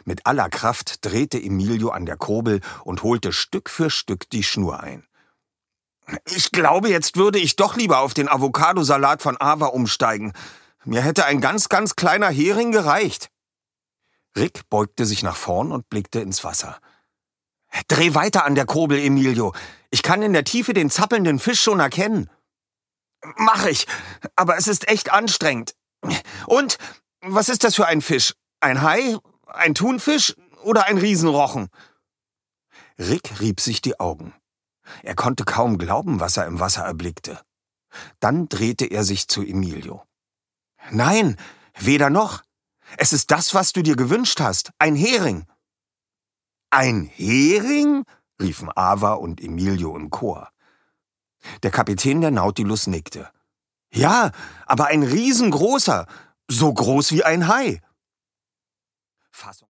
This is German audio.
Mit aller Kraft drehte Emilio an der Kurbel und holte Stück für Stück die Schnur ein. »Ich glaube, jetzt würde ich doch lieber auf den Avocadosalat von Ava umsteigen. Mir hätte ein ganz, ganz kleiner Hering gereicht.« Rick beugte sich nach vorn und blickte ins Wasser. »Dreh weiter an der Kurbel, Emilio. Ich kann in der Tiefe den zappelnden Fisch schon erkennen.« »Mach ich, aber es ist echt anstrengend. Und, was ist das für ein Fisch? Ein Hai, ein Thunfisch oder ein Riesenrochen?« Rick rieb sich die Augen. Er konnte kaum glauben, was er im Wasser erblickte. Dann drehte er sich zu Emilio. »Nein, weder noch. Es ist das, was du dir gewünscht hast. Ein Hering.« »Ein Hering?« riefen Ava und Emilio im Chor. Der Kapitän der Nautilus nickte. »Ja, aber ein riesengroßer, so groß wie ein Hai.«